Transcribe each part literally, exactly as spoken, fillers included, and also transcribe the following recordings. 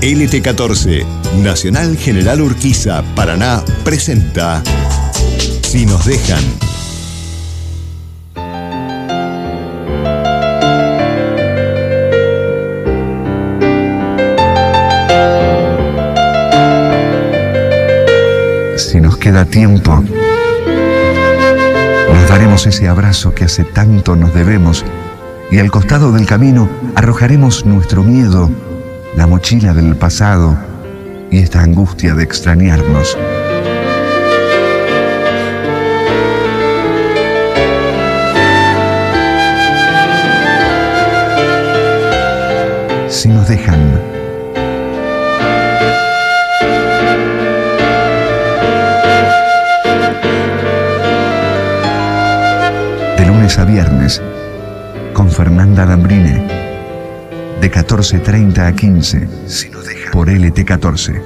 L T catorce, Nacional General Urquiza, Paraná, presenta Si nos dejan. Si nos queda tiempo, nos daremos ese abrazo que hace tanto nos debemos y al costado del camino arrojaremos nuestro miedo, la mochila del pasado y esta angustia de extrañarnos. Si nos dejan. De lunes a viernes, con Fernanda Lambrine, de catorce treinta a quince, si nos dejan, por L T catorce.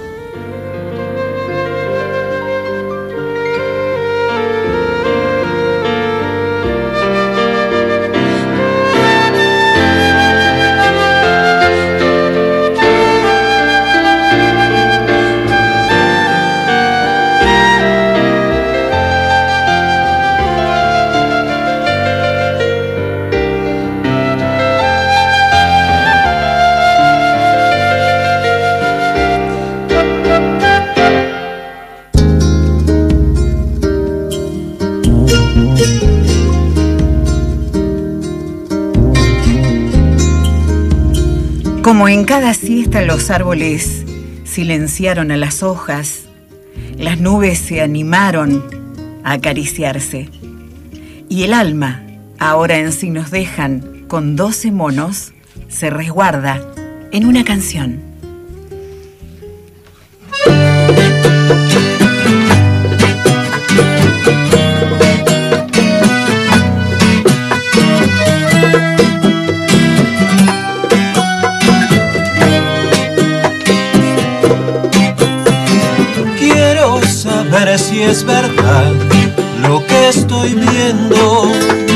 Como en cada siesta los árboles silenciaron a las hojas, las nubes se animaron a acariciarse. Y el alma, ahora en Si nos dejan, con doce monos, se resguarda en una canción. Ver si es verdad lo que estoy viendo,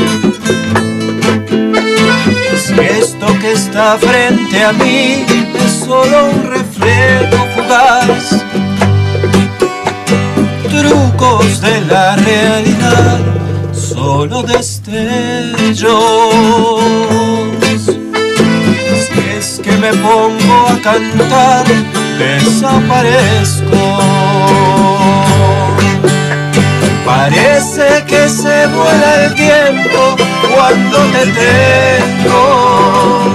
si esto que está frente a mí es solo un reflejo fugaz, trucos de la realidad, solo destellos. Si es que me pongo a cantar, desaparezco. Parece que se vuela el tiempo cuando te tengo.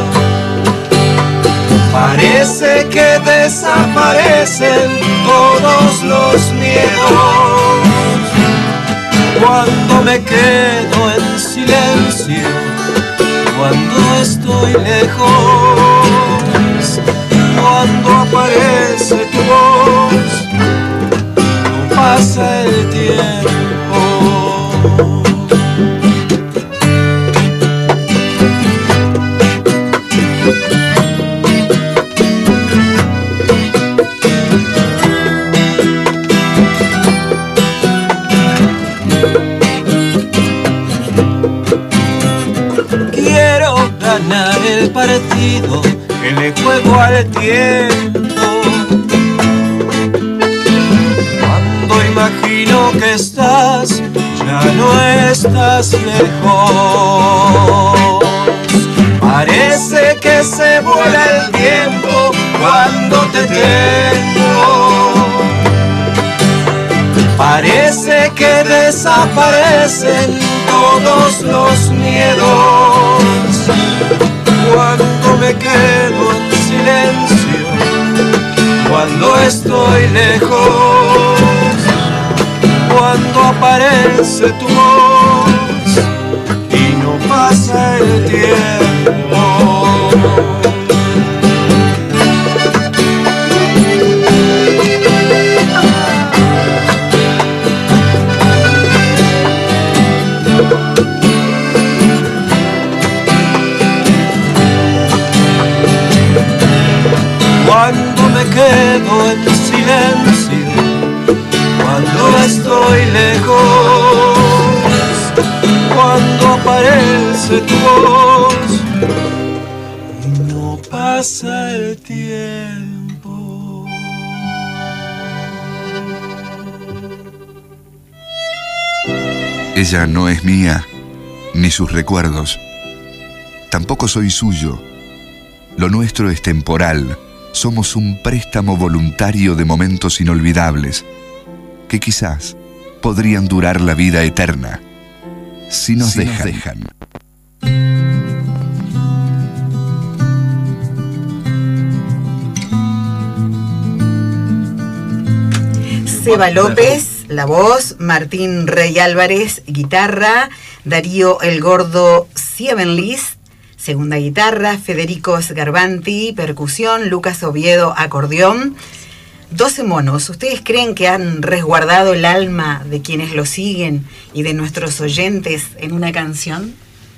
Parece que desaparecen todos los miedos cuando me quedo en silencio, cuando estoy lejos, cuando aparece tu voz, no pasa el tiempo. Quiero ganar el partido que le juego al tiempo. Cuando imagino que estás, ya no estás lejos. Parece que se vuela el tiempo cuando te tengo. Parece que desaparecen todos los miedos cuando me quedo en silencio, cuando estoy lejos, cuando aparece tu voz y no pasa el tiempo. Cuando me quedo en silencio, cuando estoy lejos, cuando aparece tu voz y no pasa el tiempo. Ella no es mía, ni sus recuerdos. Tampoco soy suyo. Lo nuestro es temporal. Somos un préstamo voluntario de momentos inolvidables, que quizás podrían durar la vida eterna, si nos Si nos dejan. dejan. Seba López, la voz, Martín Rey Álvarez, guitarra, Darío El Gordo Siebenlis, segunda guitarra, Federico Sgarbanti, percusión, Lucas Oviedo, acordeón. doce monos, ¿ustedes creen que han resguardado el alma de quienes lo siguen y de nuestros oyentes en una canción?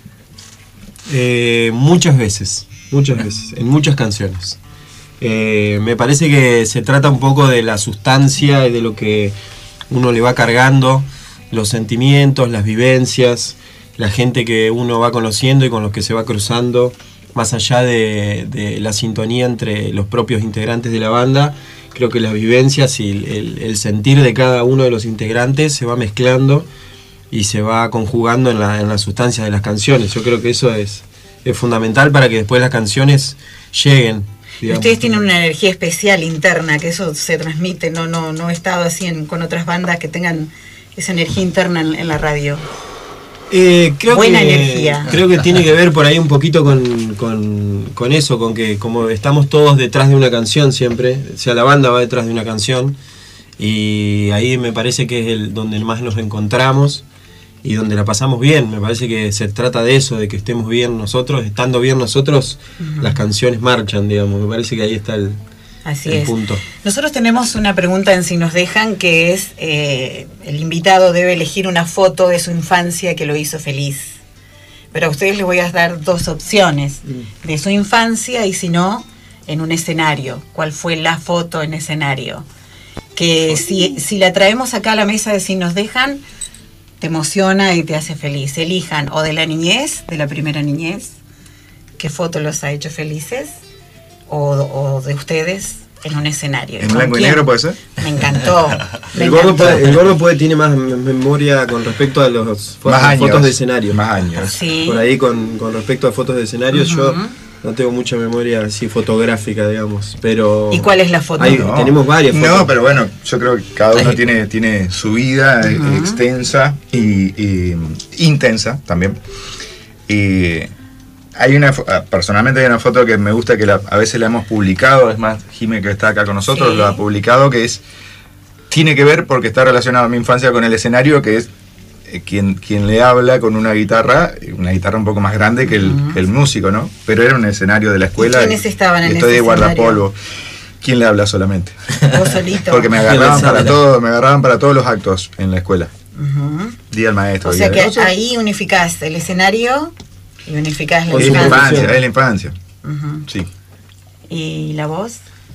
Eh, muchas veces, muchas veces, en muchas canciones. Eh, me parece que se trata un poco de la sustancia y de lo que uno le va cargando, los sentimientos, las vivencias, la gente que uno va conociendo y con los que se va cruzando, más allá de, de la sintonía entre los propios integrantes de la banda. Creo que las vivencias y el, el, el sentir de cada uno de los integrantes se va mezclando y se va conjugando en la, en la sustancia de las canciones. Yo creo que eso es, es fundamental para que después las canciones lleguen. Digamos. Ustedes tienen una energía especial interna, que eso se transmite, no no no he estado así en, con otras bandas que tengan esa energía interna en, en la radio. Eh, creo Buena que, energía. Creo que tiene que ver por ahí un poquito con, con, con eso, con que como estamos todos detrás de una canción siempre, o sea, la banda va detrás de una canción, y ahí me parece que es el donde más nos encontramos y donde la pasamos bien. Me parece que se trata de eso, de que estemos bien nosotros, estando bien nosotros, uh-huh. Las canciones marchan, digamos. Me parece que ahí está el, Así el es. punto. Nosotros tenemos una pregunta en Si Nos Dejan, que es, eh, el invitado debe elegir una foto de su infancia que lo hizo feliz. Pero a ustedes les voy a dar dos opciones, mm. de su infancia y si no, en un escenario. ¿Cuál fue la foto en escenario? Que si, si la traemos acá a la mesa de Si Nos Dejan, te emociona y te hace feliz. Elijan o de la niñez, de la primera niñez, qué foto los ha hecho felices, o, o de ustedes en un escenario. ¿En blanco y negro puede ser? Me encantó. me El gordo, encantó. puede, el gordo puede tiene más memoria con respecto a los fo Más años, fotos de escenario. Más años. Sí. Por ahí con, con respecto a fotos de escenario, uh-huh. Yo no tengo mucha memoria así fotográfica, digamos, pero... ¿Y cuál es la foto? Hay, no, tenemos varias fotos. No, pero bueno, yo creo que cada uno Ay. tiene, tiene su vida uh-huh. extensa y, y intensa también. Y hay una, personalmente hay una foto que me gusta, que la, a veces la hemos publicado, es más, Jimé, que está acá con nosotros, sí. Lo ha publicado, que es, tiene que ver porque está relacionado a mi infancia con el escenario, que es Quien, quien le habla con una guitarra, una guitarra un poco más grande que el, uh-huh. que el músico, ¿no? Pero era un escenario de la escuela. ¿Y quiénes estaban en ese Estoy de escenario? guardapolvo. ¿Quién le habla solamente? Vos solito. Porque me agarraban para todo, me agarraban para todos los actos en la escuela. Uh-huh. Día del maestro. O sea día que de... ahí unificás el escenario y unificás la es infancia. la infancia, es la infancia. Uh-huh. Sí. ¿Y la voz?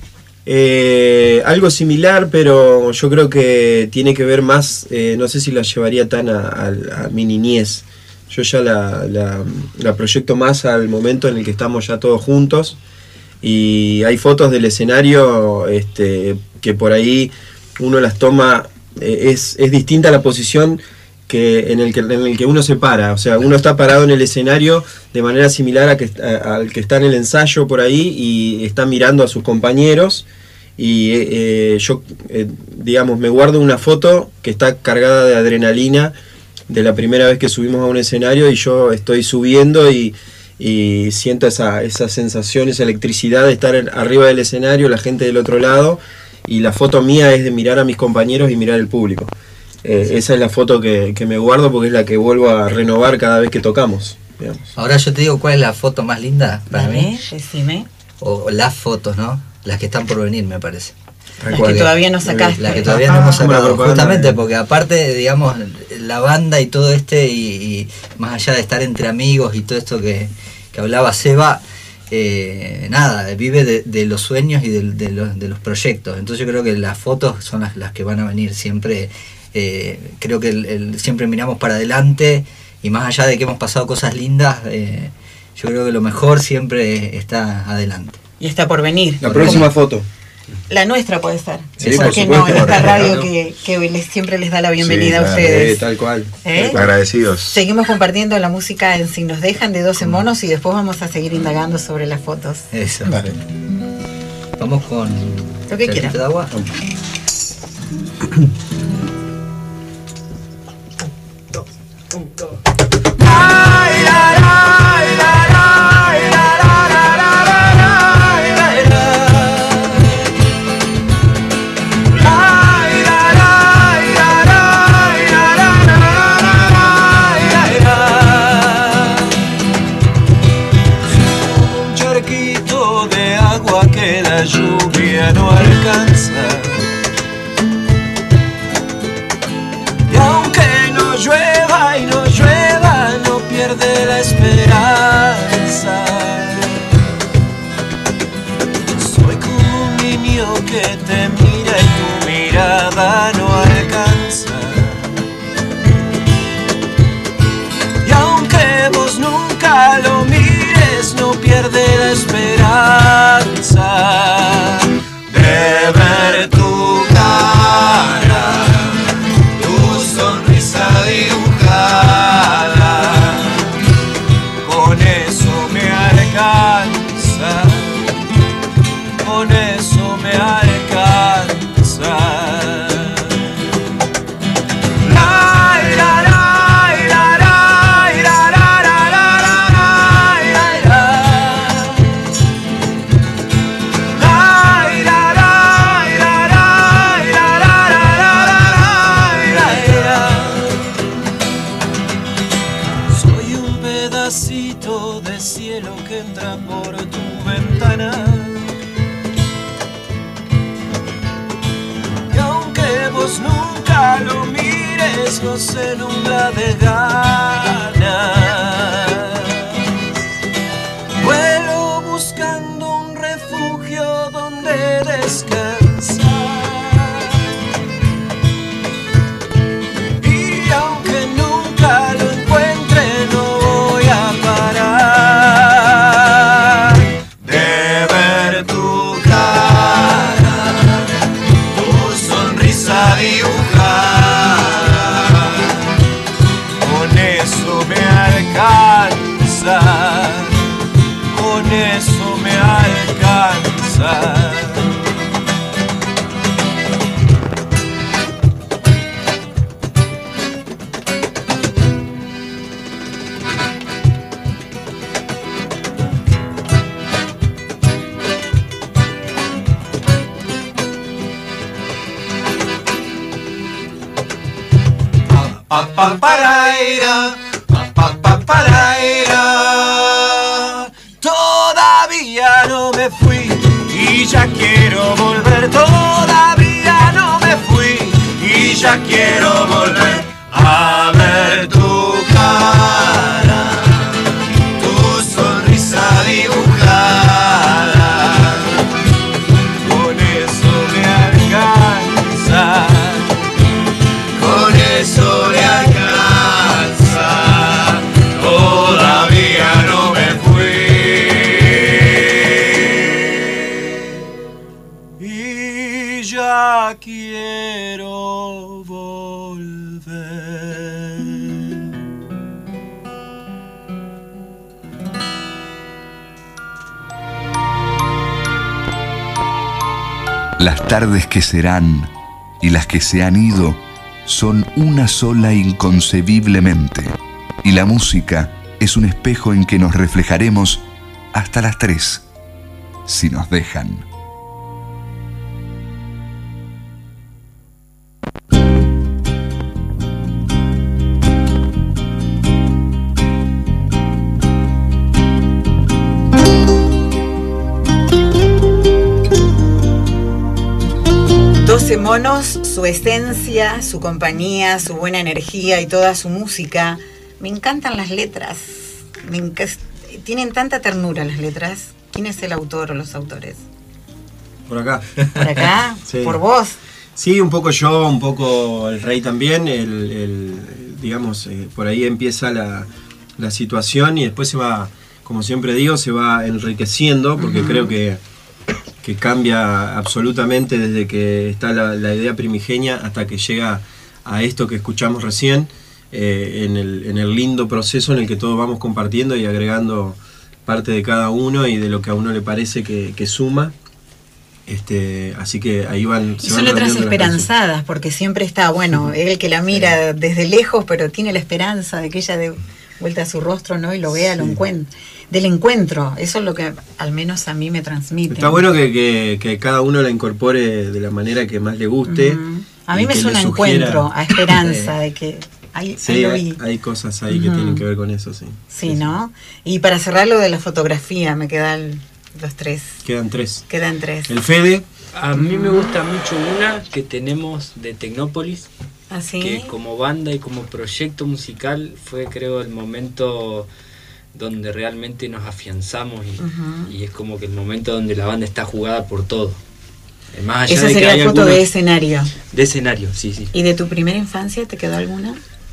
Eh, algo similar, pero yo creo que tiene que ver más, eh, no sé si la llevaría tan a, a, a mi niñez. Yo ya la, la, la proyecto más al momento en el que estamos ya todos juntos, y hay fotos del escenario este, que por ahí uno las toma, eh, es, es distinta la posición que en el que en el que uno se para. O sea, uno está parado en el escenario de manera similar a que, a, al que está en el ensayo por ahí y está mirando a sus compañeros, y eh, yo eh, digamos me guardo una foto que está cargada de adrenalina de la primera vez que subimos a un escenario, y yo estoy subiendo y, y siento esa, esa sensación, esa electricidad de estar arriba del escenario, la gente del otro lado, y la foto mía es de mirar a mis compañeros y mirar al público. Eh, esa es la foto que, que me guardo porque es la que vuelvo a renovar cada vez que tocamos, digamos. Ahora yo te digo cuál es la foto más linda para Dale, mí. decime. O las fotos, ¿no? Las que están por venir, me parece. Las que todavía no sacaste. Las que todavía no hemos sacado, justamente porque aparte, digamos, la banda y todo este, y, y más allá de estar entre amigos y todo esto que, que hablaba Seba, eh, nada, vive de, de los sueños y de, de, los, de los proyectos. Entonces yo creo que las fotos son las, las que van a venir siempre. Eh, creo que el, el, siempre miramos para adelante, y más allá de que hemos pasado cosas lindas, eh, yo creo que lo mejor siempre está adelante. Y está por venir. La próxima foto. La nuestra puede ser. Sí, ¿Por por qué supuesto, no? En esta por radio ejemplo. que, que les- siempre les da la bienvenida Sí, a claro. ustedes. Eh, tal cual. ¿Eh? Tal cual. Agradecidos. Seguimos compartiendo la música en Si Nos Dejan de doce monos y después vamos a seguir indagando sobre las fotos. Eso. Dale. Vamos con. Lo que ¿Chachito quieran. de agua? Un charquito de agua que la lluvia no alcanza. Y aunque no llueva y no llueva, no pierde la esperanza. Soy como un niño que te mira y tu mirada no alcanza. Y aunque vos nunca lo mires, no pierde la esperanza de ver tu cara, tu sonrisa dibujada. Con eso me alcanza, con eso me alcanza. Soy un pedacito de cielo que entra por tu ventana. Y aunque vos nunca lo mires, no se nubla de ganas. Vuelo buscando un refugio donde descansar. Y aunque nunca lo encuentre, no voy a parar de ver tu cara, tu sonrisa dibujada. Con eso me alcanza, con eso me alcanza. Pa pa paraira, pa pa pa paraira. Todavía no me fui y ya quiero volver. Todavía no me fui y ya quiero volver a ver tu cara, tu sonrisa dibujada. Con eso me alcanza, con eso me alcanza. Todavía no me fui y ya quiero volver. Las tardes que serán y las que se han ido son una sola inconcebiblemente, y la música es un espejo en que nos reflejaremos hasta las tres, si nos dejan. doce monos, su esencia, su compañía, su buena energía y toda su música. Me encantan las letras. Me enc- Tienen tanta ternura las letras. ¿Quién es el autor o los autores? Por acá. ¿Por acá? Sí. ¿Por vos? Sí, un poco yo, un poco el Rey también. El, el, digamos, eh, por ahí empieza la, la situación y después se va, como siempre digo, se va enriqueciendo porque uh-huh. creo que, que cambia absolutamente desde que está la, la idea primigenia hasta que llega a esto que escuchamos recién, eh, en, el, en el lindo proceso en el que todos vamos compartiendo y agregando parte de cada uno y de lo que a uno le parece que, que suma. Este, así que ahí van. Y son letras esperanzadas, porque siempre está, bueno, él que la mira sí. desde lejos, pero tiene la esperanza de que ella dé vuelta a su rostro, ¿no? Y lo vea, sí. lo encuentre. Del encuentro, eso es lo que al menos a mí me transmite. Está bueno que, que, que cada uno la incorpore de la manera que más le guste. Uh-huh. A mí me suena encuentro, a esperanza, de que ahí, sí, ahí lo hay, vi. hay cosas ahí uh-huh. que tienen que ver con eso, sí. Sí, sí ¿no? Sí. Y para cerrar lo de la fotografía, me quedan los tres. Quedan tres. Quedan tres. El Fede. A mí me gusta mucho una que tenemos de Tecnópolis. ¿Ah, sí? Que como banda y como proyecto musical fue, creo, el momento donde realmente nos afianzamos y, uh-huh. y es como que el momento donde la banda está jugada por todo. Más allá Esa de sería que hay foto algunos... de escenario. De escenario, sí, sí. ¿Y de tu primera infancia te quedó alguna?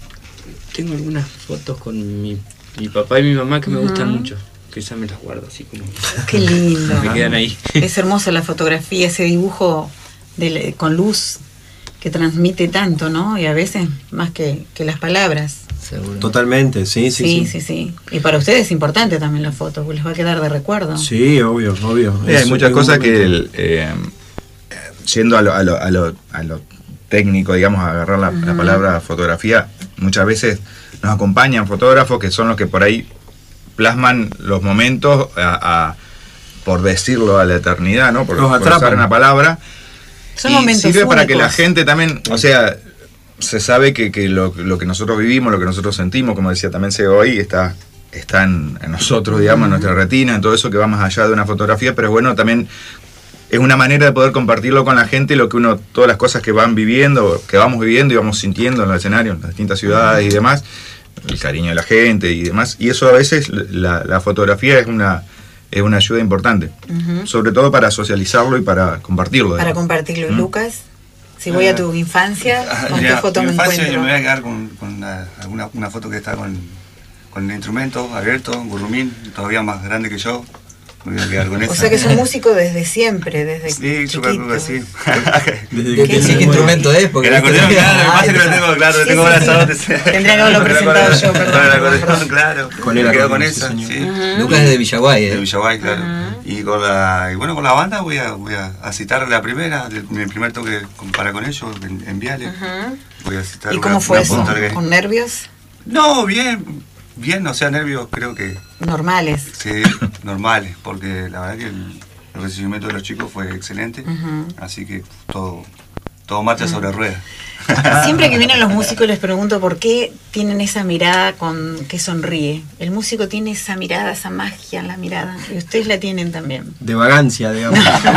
Tengo algunas fotos con mi, mi papá y mi mamá que uh-huh. me gustan mucho, que esas me las guardo así como... Qué lindo. Me quedan ahí. Es hermosa la fotografía, ese dibujo de, con luz que transmite tanto, ¿no? Y a veces más que, que las palabras. Seguro. Totalmente, sí, sí, sí. Sí, sí, sí. Y para ustedes es importante también la foto, porque les va a quedar de recuerdo. Sí, obvio, obvio. Sí, hay muchas cosas que, el, eh, yendo a lo, a, lo, a, lo, a lo técnico, digamos, a agarrar la, uh-huh. la palabra fotografía, muchas veces nos acompañan fotógrafos que son los que por ahí plasman los momentos a, a por decirlo, a la eternidad, ¿no? Por, los por usar una palabra. Son y momentos sirve únicos. Para que la gente también, o sea, se sabe que, que lo, lo que nosotros vivimos, lo que nosotros sentimos, como decía también Seba hoy, está, está en, en nosotros, digamos, uh-huh. en nuestra retina, en todo eso que va más allá de una fotografía, pero bueno, también es una manera de poder compartirlo con la gente, lo que uno, todas las cosas que van viviendo, que vamos viviendo y vamos sintiendo en el escenario, en las distintas ciudades uh-huh. y demás, el cariño de la gente y demás, y eso a veces, la, la fotografía es una... es una ayuda importante, uh-huh. sobre todo para socializarlo y para compartirlo. Para digamos. compartirlo. ¿Mm? Lucas, si voy a tu infancia, ¿con qué foto me encuentro? Yo me voy a quedar con, con una, alguna, una foto que está con, con el instrumento abierto, un gurrumín, todavía más grande que yo. Me voy a quedar con eso. O sea que sos músico desde siempre, desde sí, yo creo que sí. ¿Qué, ¿Qué, ¿Qué instrumento es? Porque el acordeón, claro, lo que pasa es que lo tengo, claro, lo tengo abrazadote. Tendría que haberlo presentado yo, perdón. Con el acordeón, claro. Con me el quedo con esa, sí. Lucas es de Villaguay, ¿eh? De Villaguay, claro. Y con la, y bueno, con la banda voy a, voy a, a citar la primera, mi primer toque para con ellos, en, en Viale. Voy a citar. ¿Y cómo fue eso? ¿Con nervios? No, bien. Bien, o sea, nervios creo que... Normales. Sí, normales, porque la verdad que el, el recibimiento de los chicos fue excelente, uh-huh. así que todo, todo marcha uh-huh. sobre ruedas. Siempre que vienen los músicos les pregunto por qué tienen esa mirada con que sonríe. El músico tiene esa mirada, esa magia en la mirada, y ustedes la tienen también. De vagancia, digamos.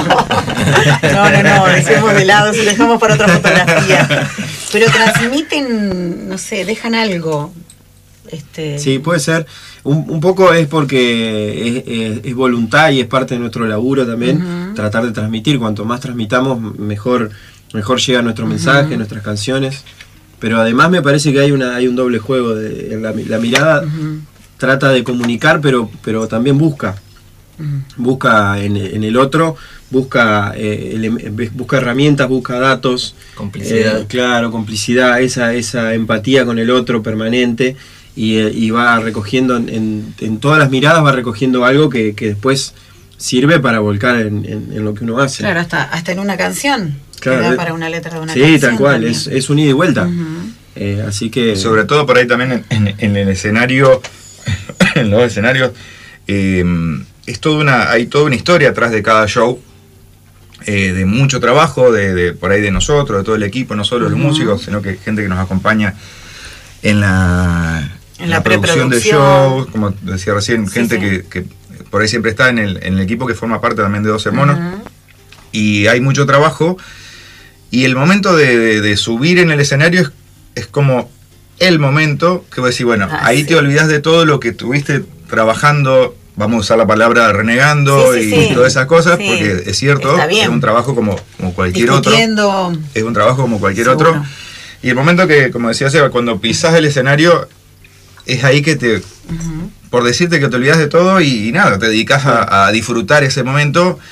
No, no, no, dejemos de lado, se lo dejamos para otra fotografía. Pero transmiten, no sé, dejan algo... Este... Sí, puede ser. Un, un poco es porque es, es, es voluntad y es parte de nuestro laburo también, uh-huh. tratar de transmitir. Cuanto más transmitamos, mejor, mejor llega nuestro mensaje, uh-huh. nuestras canciones. Pero además me parece que hay una hay un doble juego. De, en la, la mirada uh-huh. trata de comunicar, pero, pero también busca. Uh-huh. Busca en, en el otro, busca, eh, el, busca herramientas, busca datos. Complicidad. Eh, claro, complicidad, esa, esa empatía con el otro permanente. Y, y va recogiendo en, en, en todas las miradas, va recogiendo algo que, que después sirve para volcar en, en, en lo que uno hace. Claro, hasta, hasta en una canción, claro, que da para una letra de una sí, canción. Sí, tal cual, es, es un ida y vuelta. Uh-huh. eh, así que... Sobre todo por ahí también en, en, en el escenario, en los escenarios, eh, es toda una, hay toda una historia atrás de cada show, eh, de mucho trabajo, de, de por ahí de nosotros, de todo el equipo, no solo uh-huh. los músicos, sino que gente que nos acompaña en la... En la, la producción de shows, como decía recién, sí, gente sí. Que, que por ahí siempre está en el, en el equipo que forma parte también de doce monos. Uh-huh. Y hay mucho trabajo. Y el momento de, de, de subir en el escenario es, es como el momento que vos decís, bueno, ah, ahí sí. te olvidás de todo lo que tuviste trabajando, vamos a usar la palabra renegando sí, sí, y sí. todas esas cosas, sí. porque es cierto, es un trabajo como, como cualquier otro. Es un trabajo como cualquier Seguro. otro. Y el momento que, como decía Seba, cuando pisás el escenario, es ahí que te, uh-huh. por decirte que te olvidas de todo y, y nada, te dedicas a, a disfrutar ese momento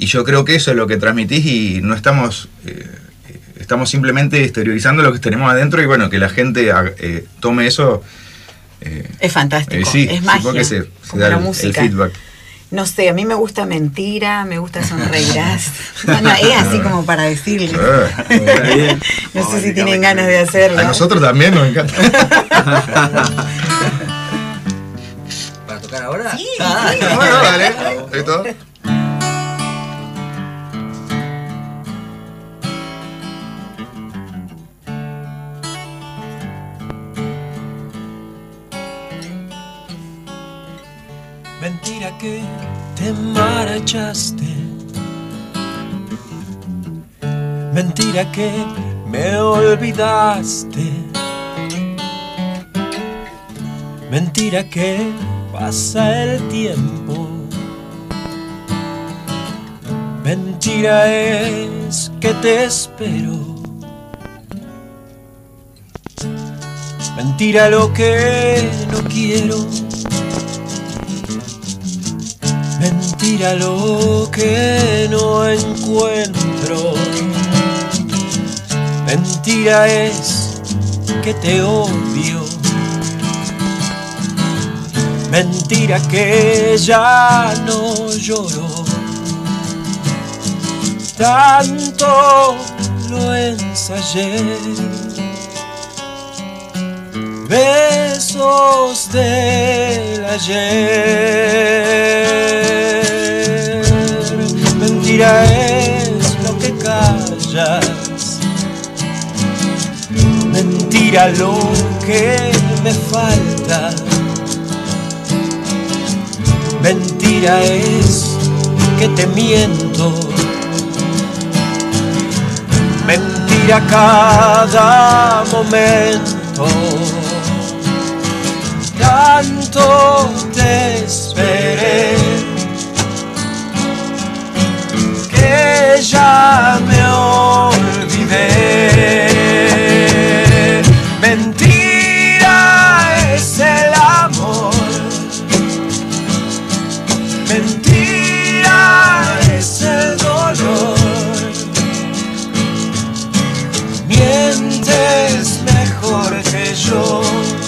y yo creo que eso es lo que transmitís y no estamos... Eh, estamos simplemente exteriorizando lo que tenemos adentro y bueno, que la gente eh, tome eso. Eh, es fantástico, eh, sí, es magia, porque se, se como da la el, música. el feedback. No sé, a mí me gusta mentira, me gusta sonreirás. Bueno, es así como para decirle. Eh, no sé si tienen ganas de hacerlo. A nosotros también nos encanta. ¿Para tocar ahora? Sí, ah, sí. Bueno, dale. ¿Listo? Mentira que te marchaste, mentira que me olvidaste, mentira que pasa el tiempo, mentira es que te espero, mentira lo que no quiero. Mentira lo que no encuentro, mentira es que te odio, mentira que ya no lloro, tanto lo ensayé, besos del ayer. Mentira es lo que callas, mentira lo que me falta, mentira es que te miento, mentira cada momento, tanto te esperé que ya me olvidé. Mentira es el amor, mentira es el dolor, mientes mejor que yo,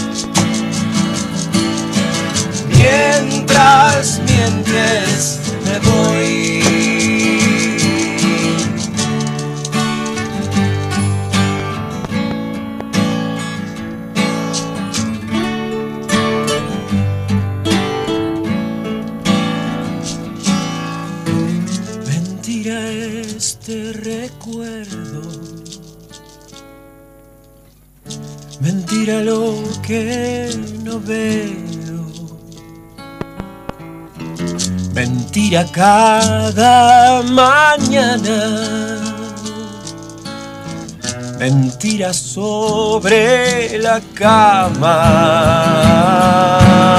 mientras mientes me voy. Mentira este recuerdo, mentira lo que no veo, mentira cada mañana, mentira sobre la cama.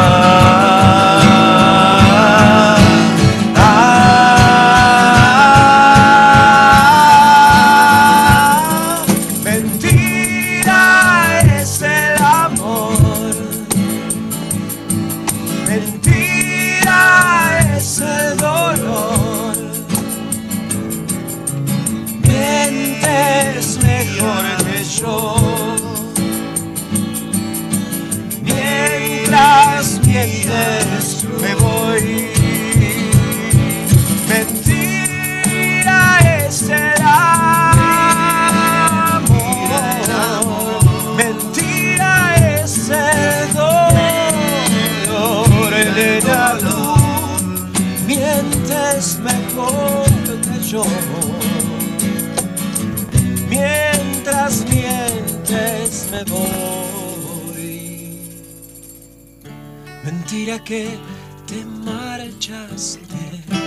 Mientras mientes me voy. Mentira es el amor, mentira es el dolor, el dolor. Mientes mejor que yo, mientras mientes me voy. Mentira que te marchaste.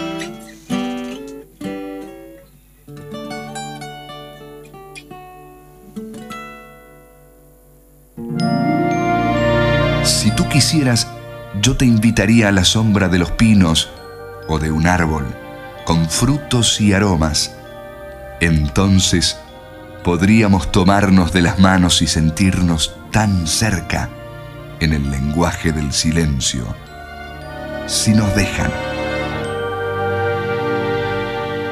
Si tú quisieras, yo te invitaría a la sombra de los pinos o de un árbol con frutos y aromas. Entonces podríamos tomarnos de las manos y sentirnos tan cerca en el lenguaje del silencio, si nos dejan.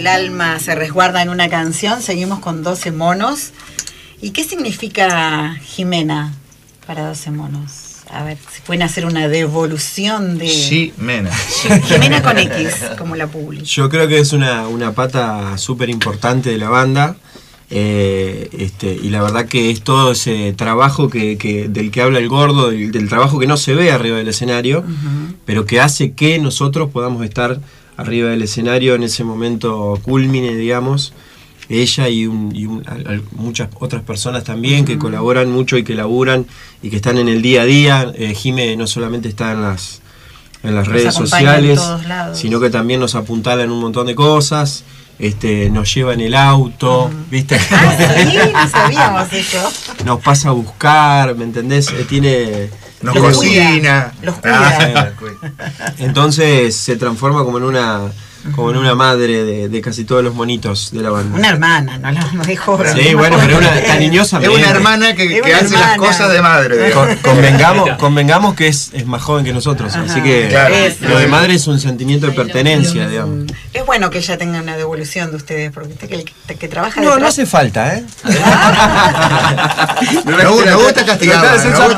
el alma se resguarda en una canción. Seguimos con doce monos. ¿Y qué significa Jimena para doce monos? A ver, si pueden hacer una devolución de... Jimena. Jimena con X, como la publi. Yo creo que es una, una pata súper importante de la banda. Eh, este, y la verdad que es todo ese trabajo que, que, del que habla el Gordo, del, del trabajo que no se ve arriba del escenario, uh-huh. pero que hace que nosotros podamos estar arriba del escenario en ese momento culmine, digamos. Ella y, un, y un, a, a, muchas otras personas también uh-huh. que colaboran mucho y que laburan y que están en el día a día. eh, Jime no solamente está en las, en las redes sociales, sino que también nos apuntala en un montón de cosas. Este, nos lleva en el auto, uh-huh. ¿viste? Ah, sí, no sabíamos eso. Nos pasa a buscar, ¿me entendés? Eh, tiene... Nos los cocina. Los cuida. Entonces se transforma como en una... como en una madre de, de casi todos los monitos de la banda. Una hermana, no lo mejor. Sí, bueno, pero una cariñosa. Es una hermana que, que una hace hermana. Las cosas de madre. Con, convengamos, convengamos que es, es más joven que nosotros, ajá, así que claro. Lo de madre es un sentimiento de pertenencia, digamos. Es bueno que ella tenga una devolución de ustedes, porque usted que, que, que trabaja No, detrás... no hace falta, ¿eh? Me gusta, gusta castigar.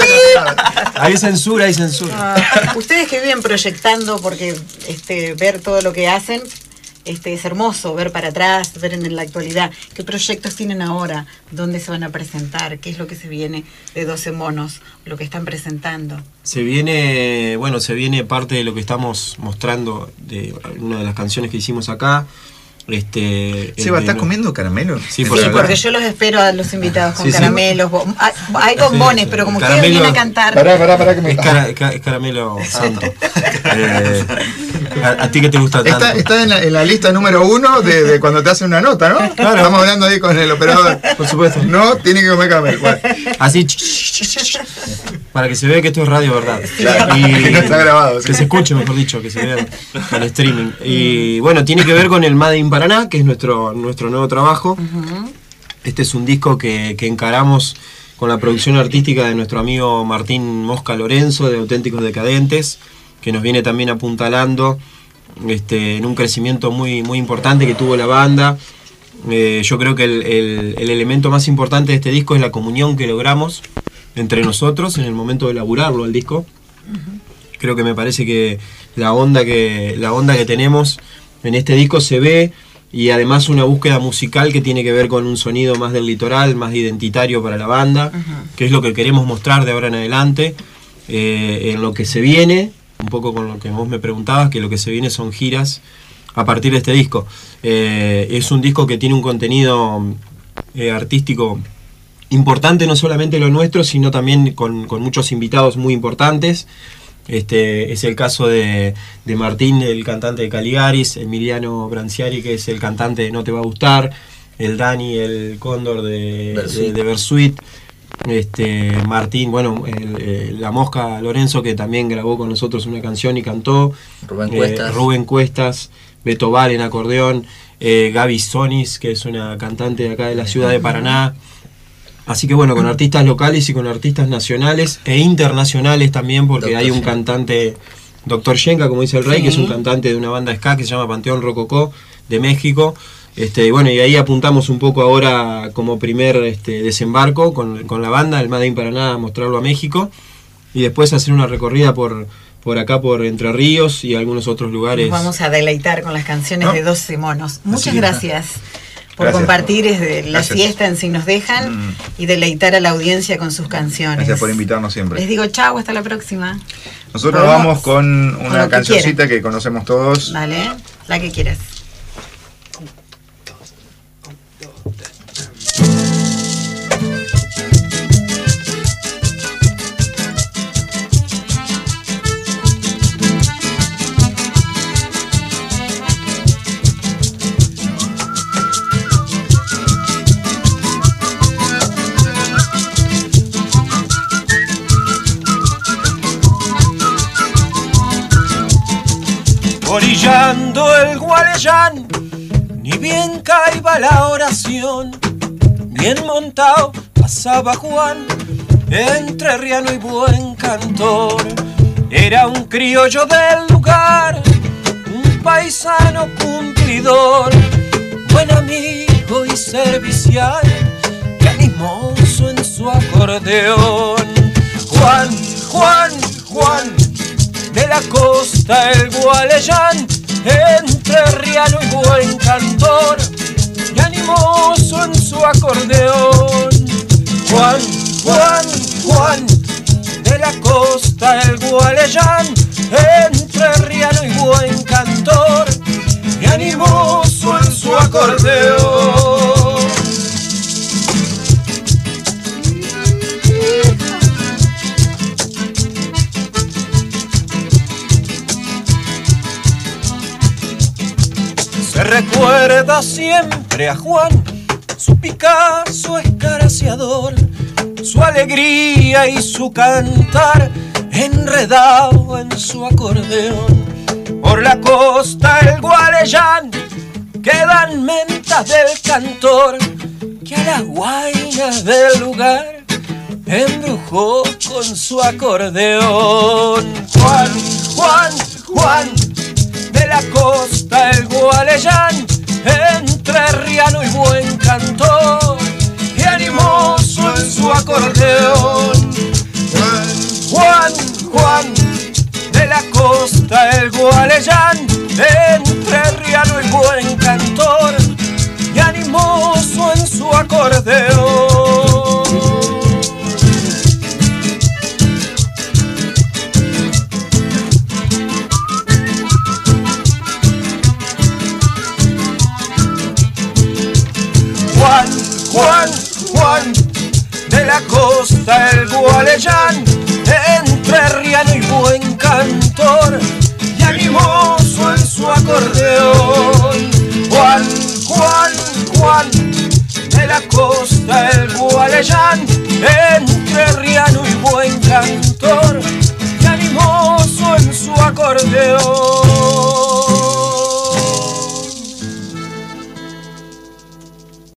Hay censura, hay censura. Ah, ustedes que viven proyectando, porque este, ver todo lo que hacen, este, es hermoso, ver para atrás, ver en la actualidad. ¿Qué proyectos tienen ahora? ¿Dónde se van a presentar? ¿Qué es lo que se viene de doce monos? Lo que están presentando. Se viene, bueno, se viene parte de lo que estamos mostrando de una de las canciones que hicimos acá. Este, Seba, ¿estás comiendo caramelos? Sí, por sí porque yo los espero a los invitados con sí, caramelos. Sí. Hay bombones, sí, pero como caramelo, ustedes vienen a cantar. Pará, pará, pará, que me... es, cara, es caramelo santo. eh, a, ¿A ti qué te gusta tanto? Está, está en, la, en la lista número uno de, de cuando te hacen una nota, ¿no? Claro. Estamos hablando ahí con el operador. Por supuesto. No, tiene que comer caramelo. Bueno. Así, para que se vea que esto es radio, ¿verdad? Claro, y que no está grabado. Que sí. Se escuche, mejor dicho, que se vea en streaming. Y bueno, tiene que ver con el Made in Paraná, que es nuestro, nuestro nuevo trabajo. Uh-huh. Este es un disco que, que encaramos con la producción artística de nuestro amigo Martín Mosca Lorenzo, de Auténticos Decadentes, que nos viene también apuntalando este, en un crecimiento muy, muy importante que tuvo la banda. Eh, yo creo que el, el, el elemento más importante de este disco es la comunión que logramos entre nosotros en el momento de elaborarlo el disco. Uh-huh. Creo que me parece que la onda que, la onda que tenemos en este disco se ve, y además una búsqueda musical que tiene que ver con un sonido más del litoral, más identitario para la banda, uh-huh. que es lo que queremos mostrar de ahora en adelante. Eh, en lo que se viene, un poco con lo que vos me preguntabas, que lo que se viene son giras a partir de este disco. Eh, es un disco que tiene un contenido eh, artístico importante, no solamente lo nuestro, sino también con, con muchos invitados muy importantes. Este, es el caso de, de Martín, el cantante de Caligaris, Emiliano Branciari, que es el cantante de No Te Va a Gustar, el Dani, el Cóndor de Bersuit, de, de Bersuit. Este, Martín, bueno, el, el, la Mosca Lorenzo, que también grabó con nosotros una canción y cantó, Rubén Cuestas, eh, Rubén Cuestas, Beto Val en acordeón, eh, Gaby Sonis, que es una cantante de acá de la ciudad de Paraná. Así que bueno, con artistas locales y con artistas nacionales e internacionales también, porque Doctor hay un Shenka. cantante, Doctor Shenka, como dice el Rey, sí. que es un cantante de una banda ska que se llama Panteón Rococó, de México. Este, bueno, y ahí apuntamos un poco ahora como primer este, desembarco con, con la banda, el Made in Paraná, a mostrarlo a México, y después hacer una recorrida por, por acá, por Entre Ríos y algunos otros lugares. Nos vamos a deleitar con las canciones ¿no? de doce monos. Muchas Así gracias. Por Gracias. compartir desde la Gracias. siesta en Si Nos Dejan mm. y deleitar a la audiencia con sus canciones. Gracias por invitarnos siempre. Les digo chau, hasta la próxima. Nosotros vamos, vamos con una con cancioncita que, que conocemos todos. Dale, la que quieras. Orillando el Gualeyán, ni bien caiba la oración, bien montado pasaba Juan, entrerriano y buen cantor. Era un criollo del lugar, un paisano cumplidor, buen amigo y servicial, que animoso en su acordeón. Juan, Juan, Juan, de la costa el Gualeyán, entrerriano y buen cantor, y animoso en su acordeón. Juan, Juan, Juan, de la costa el Gualeyán, entrerriano y buen cantor, y animoso en su acordeón. Se recuerda siempre a Juan, su Picasso escarciador, su alegría y su cantar enredado en su acordeón. Por la costa el Gualeyán quedan mentas del cantor, que a la guaina del lugar embrujó con su acordeón. Juan, Juan, Juan, de la costa el Gualeyán, entrerriano y buen cantor, y animoso en su acordeón. Juan, Juan, de la costa el Gualeyán, entrerriano y buen cantor, y animoso en su acordeón. Juan, Juan, Juan, de la costa el Gualeyán, entrerriano y buen cantor, y animoso en su acordeón. Juan, Juan, Juan, de la costa el Gualeyán, entrerriano y buen cantor, y animoso en su acordeón.